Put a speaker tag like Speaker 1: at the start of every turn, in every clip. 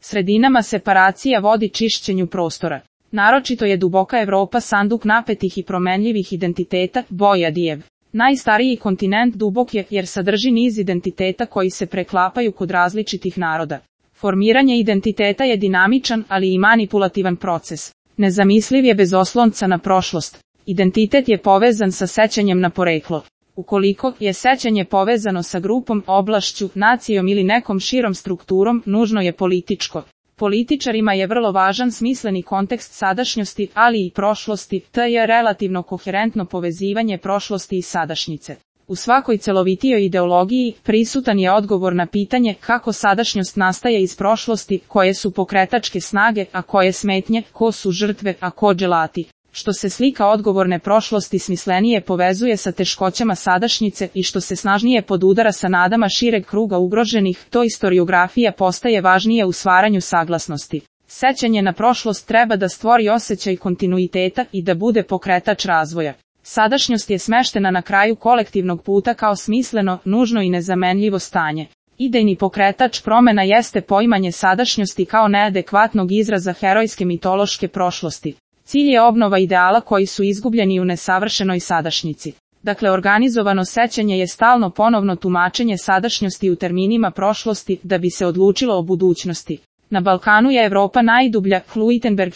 Speaker 1: sredinama separacija vodi čišćenju prostora. Naročito je duboka Evropa sanduk napetih i promenljivih identiteta, Bojadijev. Najstariji kontinent dubok je jer sadrži niz identiteta koji se preklapaju kod različitih naroda. Formiranje identiteta je dinamičan, ali i manipulativan proces. Nezamisliv je bez oslonca na prošlost. Identitet je povezan sa sećanjem na poreklo. Ukoliko je sećanje povezano sa grupom, oblašću, nacijom ili nekom širom strukturom, nužno je političko. Političarima je vrlo važan smisleni kontekst sadašnjosti, ali i prošlosti, te je relativno koherentno povezivanje prošlosti i sadašnjice. U svakoj celovitijoj ideologiji prisutan je odgovor na pitanje kako sadašnjost nastaje iz prošlosti, koje su pokretačke snage, a koje smetnje, ko su žrtve, a ko dželati. Što se slika odgovorne prošlosti smislenije povezuje sa teškoćama sadašnjice i što se snažnije podudara sa nadama šireg kruga ugroženih, to istoriografija postaje važnije u stvaranju saglasnosti. Sećanje na prošlost treba da stvori osjećaj kontinuiteta i da bude pokretač razvoja. Sadašnjost je smeštena na kraju kolektivnog puta kao smisleno, nužno i nezamenljivo stanje. Idejni pokretač promena jeste poimanje sadašnjosti kao neadekvatnog izraza herojske mitološke prošlosti. Cilj je obnova ideala koji su izgubljeni u nesavršenoj sadašnjici. Dakle, organizovano sećanje je stalno ponovno tumačenje sadašnjosti u terminima prošlosti da bi se odlučilo o budućnosti. Na Balkanu je Evropa najdublja, Hluitenberg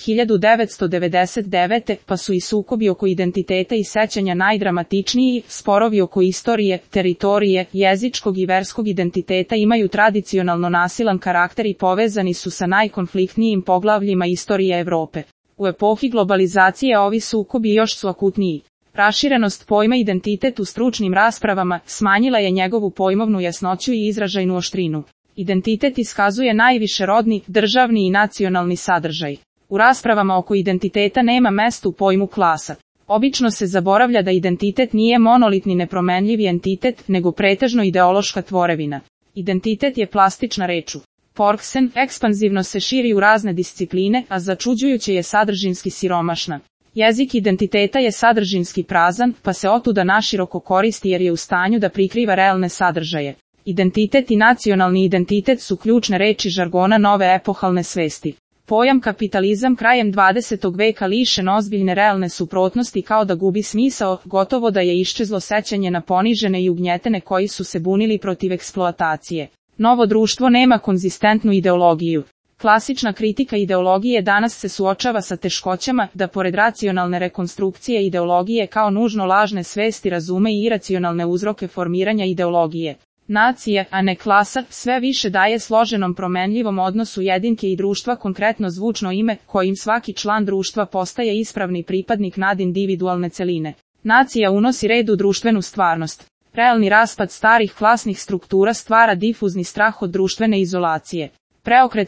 Speaker 1: 1999, pa su i sukobi oko identiteta i sećanja najdramatičniji, sporovi oko istorije, teritorije, jezičkog i verskog identiteta imaju tradicionalno nasilan karakter i povezani su sa najkonfliktnijim poglavljima istorije Evrope. U epohi globalizacije ovi sukobi još su akutniji. Raširenost pojma identitet u stručnim raspravama smanjila je njegovu pojmovnu jasnoću i izražajnu oštrinu. Identitet iskazuje najviše rodni, državni i nacionalni sadržaj. U raspravama oko identiteta nema mesta u pojmu klasa. Obično se zaboravlja da identitet nije monolitni nepromenljivi entitet, nego pretežno ideološka tvorevina. Identitet je plastična reč. Porksen ekspanzivno se širi u razne discipline, a začuđujuće je sadržinski siromašna. Jezik identiteta je sadržinski prazan, pa se otuda naširoko koristi jer je u stanju da prikriva realne sadržaje. Identitet i nacionalni identitet su ključne reči žargona nove epohalne svesti. Pojam kapitalizam krajem 20. veka lišen ozbiljne realne suprotnosti kao da gubi smisao, gotovo da je iščezlo sećanje na ponižene i ugnjetene koji su se bunili protiv eksploatacije. Novo društvo nema konzistentnu ideologiju. Klasična kritika ideologije danas se suočava sa teškoćama da pored racionalne rekonstrukcije ideologije kao nužno lažne svesti razume i iracionalne uzroke formiranja ideologije. Nacija, a ne klasa, sve više daje složenom promenljivom odnosu jedinke i društva konkretno zvučno ime, kojim svaki član društva postaje ispravni pripadnik nadindividualne celine. Nacija unosi red u društvenu stvarnost. Realni raspad starih klasnih struktura stvara difuzni strah od društvene izolacije. Preokret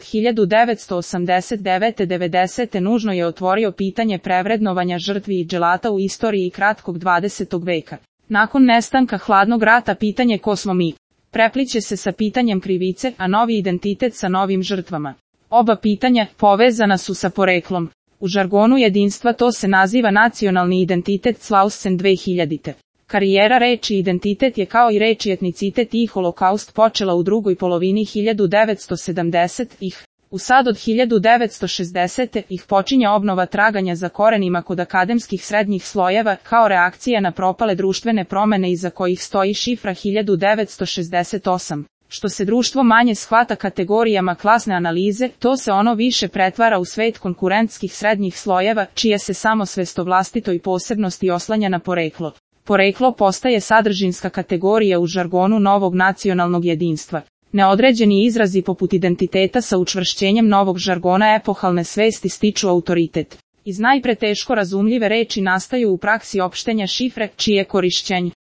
Speaker 1: 1989-90 nužno je otvorio pitanje prevrednovanja žrtvi i dželata u istoriji kratkog 20. veka. Nakon nestanka hladnog rata pitanje ko smo mi prepliće se sa pitanjem krivice, a novi identitet sa novim žrtvama. Oba pitanja povezana su sa poreklom. U žargonu jedinstva to se naziva nacionalni identitet Slausen 2000. Karijera reči identitet je kao i reči etnicitet i holokaust počela u drugoj polovini 1970-ih. U sad od 1960-ih počinje obnova traganja za korenima kod akademskih srednjih slojeva kao reakcija na propale društvene promene iza kojih stoji šifra 1968. Što se društvo manje shvata kategorijama klasne analize, to se ono više pretvara u svet konkurentskih srednjih slojeva, čija se samosvest o vlastitoj posebnosti oslanja na poreklo. Poreklo postaje sadržinska kategorija u žargonu novog nacionalnog jedinstva. Neodređeni izrazi poput identiteta sa učvršćenjem novog žargona epohalne svesti stiču autoritet. Iz najpre teško razumljive reči nastaju u praksi opštenja šifre, čije korišćenje